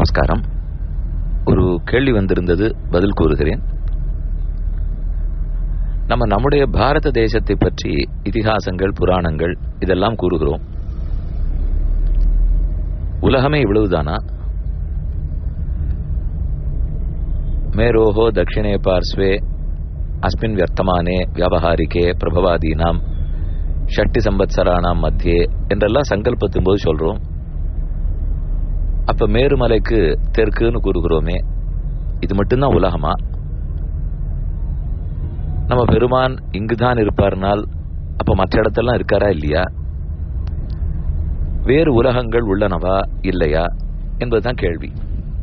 நமஸ்காரம். ஒரு கேள்வி வந்திருந்தது, பதில் கூறுகிறேன். நம்முடைய பாரத தேசத்தை பற்றி இதிகாசங்கள், புராணங்கள் இதெல்லாம் கூறுகிறோம். உலகமே இவ்வளவுதானா? மேரோஹோ தட்சிணே பார்ஸ்வே அஸ்மின் வர்த்தமானே வியாபகாரிக்கே பிரபவாதீனாம் ஷட்டி சம்பத்சரானாம் மத்தியே என்றெல்லாம் சங்கல்பத்தின் போது சொல்றோம். அப்ப மேருமலைக்கு தெற்குன்னு கூறுகிறோமே, இது மட்டும்தான் உலகமா? நம்ம பெருமான் இங்குதான் இருப்பார்னால் அப்ப மற்ற இடத்தெல்லாம் இருக்காரா இல்லையா? வேறு உலகங்கள் உள்ளனவா இல்லையா என்பதுதான் கேள்வி.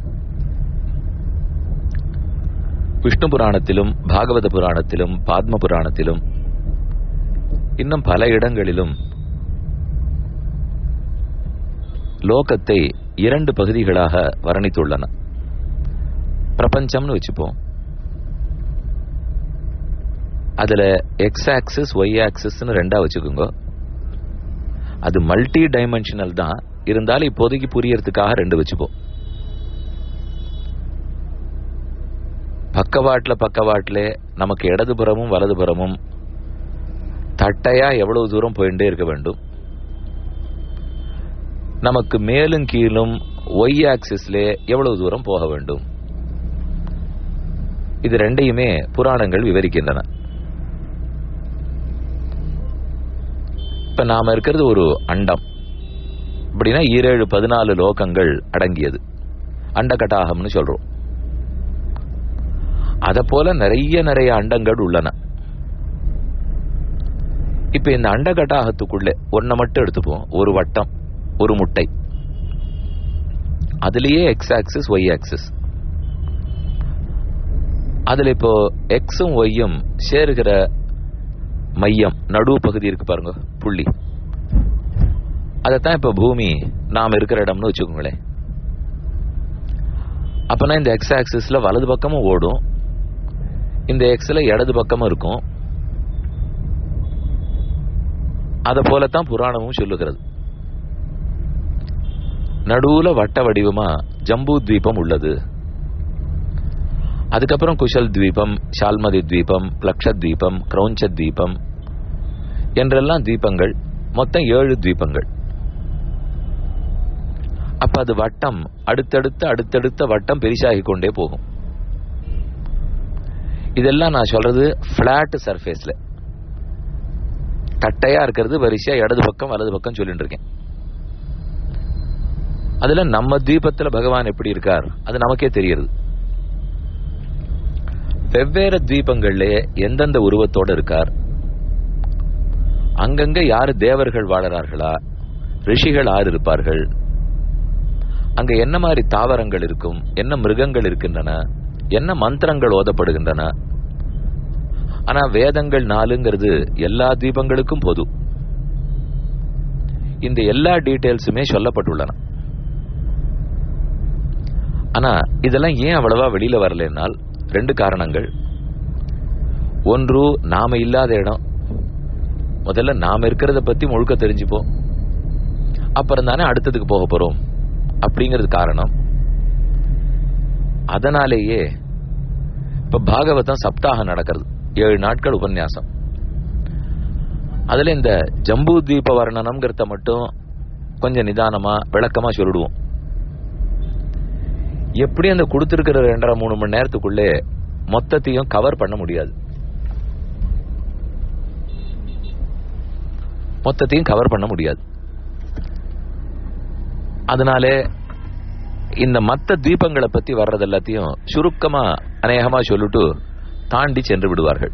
விஷ்ணு புராணத்திலும் பாகவத புராணத்திலும் பாத்ம புராணத்திலும் இன்னும் பல இடங்களிலும் லோகத்தை இரண்டு பகுதிகளாக வர்ணித்துள்ளன. பிரபஞ்சம்னு வச்சுப்போம். அதுல எக்ஸ் ஆக்சிஸ் ஒய் ஆக்சிஸ்னு ரெண்டா வச்சுக்கோங்க. அது மல்டி டைமென்ஷனல் தான், இருந்தாலும் இப்போதைக்கு புரியறதுக்காக ரெண்டு வச்சுப்போம். பக்கவாட்டில் நமக்கு இடதுபுறமும் வலதுபுறமும் தட்டையா எவ்வளவு தூரம் போயிட்டே இருக்க வேண்டும். நமக்கு மேலும் கீழும் ஒய் ஆக்சிஸ்ல எவ்வளவு தூரம் போக வேண்டும். இது ரெண்டையுமே புராணங்கள் விவரிக்கின்றன. இப்ப நாம இருக்கிறது ஒரு அண்டம். அப்படின்னா 14 லோகங்கள் அடங்கியது அண்டகட்டாகம்னு சொல்றோம். அத போல நிறைய அண்டங்கள் உள்ளன. இப்ப இந்த அண்டகட்டாகத்துக்குள்ள ஒன்ன மட்டும் எடுத்துப்போம். ஒரு வட்டம், ஒரு முட்டை. அதுலயே எக்ஸ் ஆக்சிஸ் ஒய் ஆக்சிஸ். அதுல இப்போ எக்ஸும் ஒய்யும் சேருகிற மையம், நடுவு பகுதி இருக்கு பாருங்க, புள்ளி. அதத்தான் இப்ப பூமி நாம இருக்கிற இடம்னு வச்சுக்கோங்களேன். அப்பனா இந்த எக்ஸ் ஆக்சிஸ்ல வலது பக்கமும் ஓடும், இந்த எக்ஸ்ல இடது பக்கமும் இருக்கும். அத போலத்தான் புராணமும் சொல்லுகிறது. நடுவுல வட்ட வடிவமா ஜம்பூ தீபம் உள்ளது. அதுக்கப்புறம் குஷல் தீபம், ஷால்மதி தீபம், பிளக்ஷ தீபம், கிரௌஞ்ச தீபம் என்றெல்லாம் தீபங்கள். மொத்தம் 7 தீபங்கள். அப்ப அது வட்டம் அடுத்தடுத்த வட்டம் பெரிசாகி கொண்டே போகும். இதெல்லாம் நான் சொல்றது பிளாட் சர்ஃபேஸ்ல, தட்டையா இருக்கிறது வரிசையா இடது பக்கம் வலது பக்கம் சொல்லிட்டு இருக்கேன். அதுல நம்ம தீபத்துல பகவான் எப்படி இருக்கார் அது நமக்கே தெரியுது. வெவ்வேறு தீபங்கள்ல எந்தெந்த உருவத்தோட இருக்கார், அங்கங்க யாரு தேவர்கள் வாழறார்களா, ரிஷிகள் யார் இருப்பார்கள், அங்க என்ன மாதிரி தாவரங்கள் இருக்கும், என்ன மிருகங்கள் இருக்கின்றன, என்ன மந்திரங்கள் ஓதப்படுகின்றன. ஆனா வேதங்கள் 4ங்கிறது எல்லா தீபங்களுக்கும் பொது. இந்த எல்லா டீடைல்ஸுமே சொல்லப்பட்டுள்ளன. ஆனா இதெல்லாம் ஏன் அவ்வளவா வெளியில வரலனால் 2 காரணங்கள். ஒன்று, நாம இல்லாத இடம். முதல்ல நாம இருக்கிறத பத்தி முழுக்க தெரிஞ்சுப்போம், அப்புறம் தானே அடுத்ததுக்கு போக போறோம் அப்படிங்கிறது காரணம். அதனாலேயே இப்ப பாகவதம் சப்தாகம் நடக்கிறது, 7 நாட்கள் உபன்யாசம். அதுல இந்த ஜம்பூ தீப வர்ணனம்ங்கிறத மட்டும் கொஞ்சம் நிதானமா விளக்கமா சொல்லிடுவோம். எப்படி அந்த கொடுத்திருக்கிற 2.5-3 மணி நேரத்துக்குள்ளே மொத்தத்தையும் கவர் பண்ண முடியாது. அதனால இந்த மத்த தீபங்களை பத்தி வர்றது எல்லாத்தையும் சுருக்கமா அநேகமா சொல்லிட்டு தாண்டி சென்று விடுவார்கள்.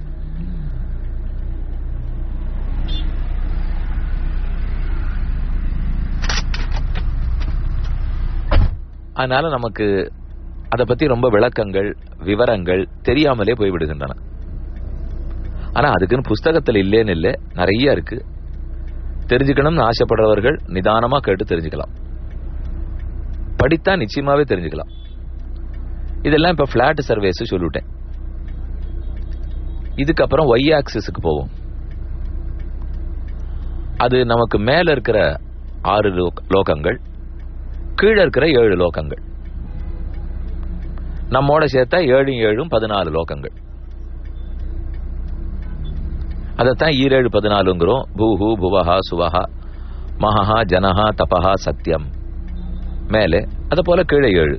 அதனால நமக்கு அதை பத்தி ரொம்ப விளக்கங்கள், விவரங்கள் தெரியாமலே போய்விடுகின்றன. ஆனா அதுக்குன்னு புஸ்தகத்தில் இல்லேன்னு இல்லை, நிறைய இருக்கு. தெரிஞ்சுக்கணும்னு ஆசைப்படுறவர்கள் நிதானமா கேட்டு தெரிஞ்சுக்கலாம். படித்தா நிச்சயமாவே தெரிஞ்சுக்கலாம். இதெல்லாம் இப்ப பிளாட் சர்வேஸ் சொல்லிட்டேன். இதுக்கப்புறம் ஒய் ஆக்சிஸுக்கு போவோம். அது நமக்கு மேல இருக்கிற 6 லோகங்கள், கீழே இருக்கிற 7 லோகங்கள். நம்மோட சேர்த்தா 7 7 14 லோகங்கள். அதத்தான் 7 14ங்கிறோம். பூஹு புவஹா சுவஹா மகா ஜனஹா தபஹா சத்தியம் மேலே, அத போல கீழே 7.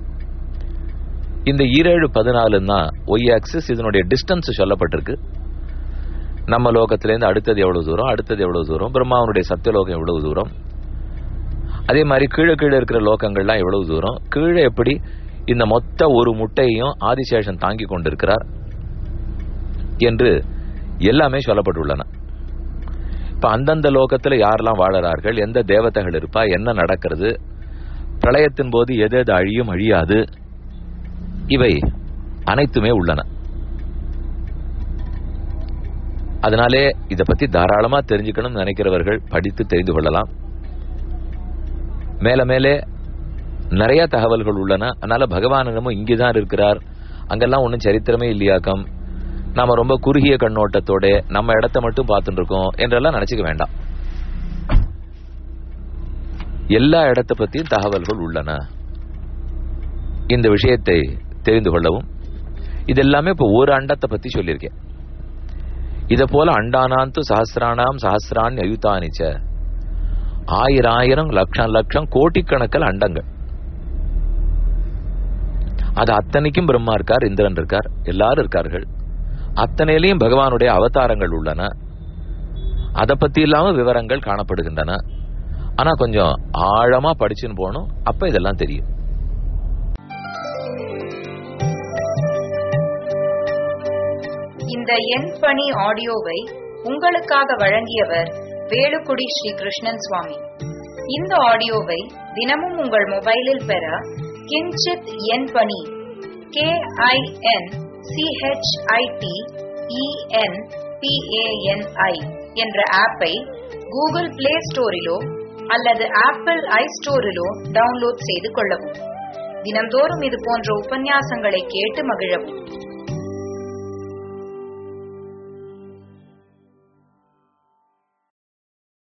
இந்த 7 14 ஒய் ஆக்சிஸ், இதனுடைய டிஸ்டன்ஸ் சொல்லப்பட்டிருக்கு. நம்ம லோகத்திலேருந்து அடுத்தது எவ்வளவு தூரம், அடுத்தது எவ்வளவு தூரம், பிரம்மாவனுடைய சத்தியலோகம் எவ்வளவு தூரம், அதே மாதிரி கீழே கீழே இருக்கிற லோகங்கள்லாம் எவ்வளவு தூரம், கீழே எப்படி இந்த மொத்த ஒரு முட்டையையும் ஆதிசேஷன் தாங்கி கொண்டிருக்கிறார் என்று எல்லாமே சொல்லப்பட்டுள்ளன. இப்ப அந்தந்த லோகத்துல யாரெல்லாம் வாழறார்கள், எந்த தேவதைகள் இருப்பா, என்ன நடக்கிறது, பிரளயத்தின் போது எது எது அழியும் அழியாது, இவை அனைத்துமே உள்ளன. அதனாலே இதை பத்தி தாராளமா தெரிஞ்சுக்கணும் நினைக்கிறவர்கள் படித்து தெரிந்து கொள்ளலாம். மேல மேலே நிறைய தகவல்கள் உள்ளன. அதனால பகவான் என்னமோ இங்கேதான் இருக்கிறார், அங்கெல்லாம் ஒன்னும் சரித்திரமே இல்லையாக்கம், நாம ரொம்ப குறுகிய கண்ணோட்டத்தோட நம்ம இடத்தை மட்டும் பார்த்துட்டு இருக்கோம் என்றெல்லாம் நினைச்சுக்க வேண்டாம். எல்லா இடத்தை பத்தியும் தகவல்கள் உள்ளன. இந்த விஷயத்தை தெரிந்து கொள்ளவும் இதெல்லாமே இப்ப ஒரு அண்டத்தை பத்தி சொல்லியிருக்கேன். இத போல அண்டானாந்து சஹசிரானாம் சஹசிரான் அயுதானிச்ச, 1000 லட்சம் லட்சம் கோட்டிக்கணக்கில் அண்டங்கள். அது அத்தனைக்கும் பிரம்மா இருக்கார், இந்திரன் இருக்கார், எல்லாரும் இருக்கார்கள். அத்தனையிலையும் பகவானுடைய அவதாரங்கள் உள்ளன. அதை பத்தி இல்லாம விவரங்கள் காணப்படுகின்றன. ஆனா கொஞ்சம் ஆழமா படிச்சுன்னு போகணும், அப்ப இதெல்லாம் தெரியும். இந்த என் பணி ஆடியோவை உங்களுக்காக வழங்கியவர் வேலுக்குடி ஸ்ரீ கிருஷ்ணன் சுவாமி. இந்த ஆடியோவை தினமும் உங்கள் மொபைலில் பெற கிஞ்சித் என் பணி KINCHITENPANI என்ற ஆப்பை கூகுள் பிளே ஸ்டோரிலோ அல்லது ஆப்பிள் ஐ ஸ்டோரிலோ டவுன்லோட் செய்து கொள்ளவும். தினம்தோறும் இது போன்ற உபன்யாசங்களை கேட்டு மகிழவும்.